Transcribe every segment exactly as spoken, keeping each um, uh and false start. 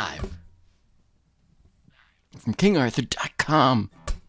live from king arthur dot com.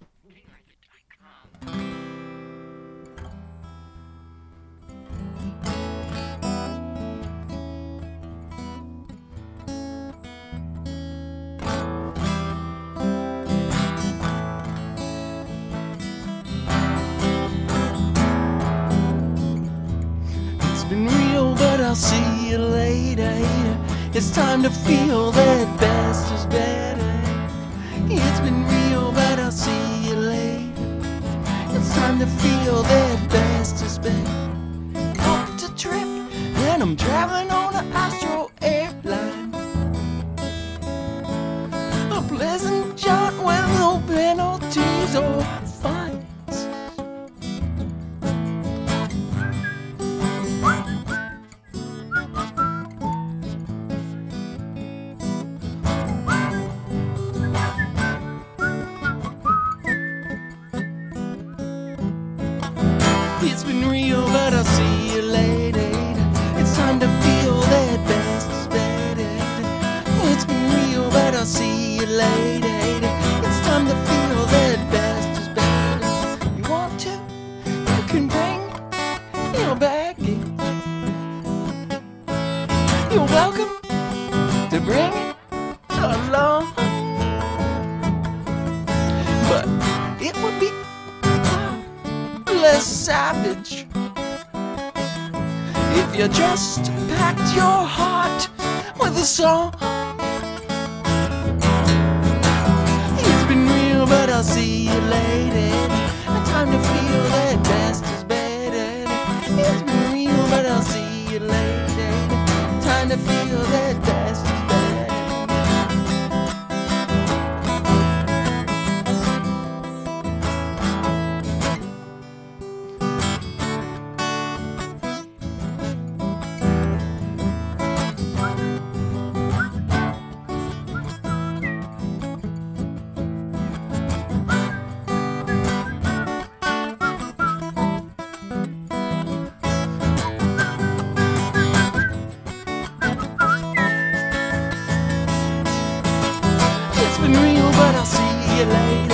It's been real, but I'll see you later. It's time to feel that best is better. It's been real, but I'll see you later. It's time to feel that best is better. Booked a trip, and I'm traveling on an Astro airline. A pleasant jaunt with no penalties or fines. It's been real, but I'll see you later. It's time to feel that best is better. It's been real, but I'll see you later. It's time to feel that best is better. You want to? You can bring your baggage. You're welcome to bring it along. But it would be less savage if you just packed your heart with a song. It's been real, but I'll see you later. Time to feel that best is better. It's been real, but I'll see you later. Time to feel that best is better. It's been real, but I'll see you later.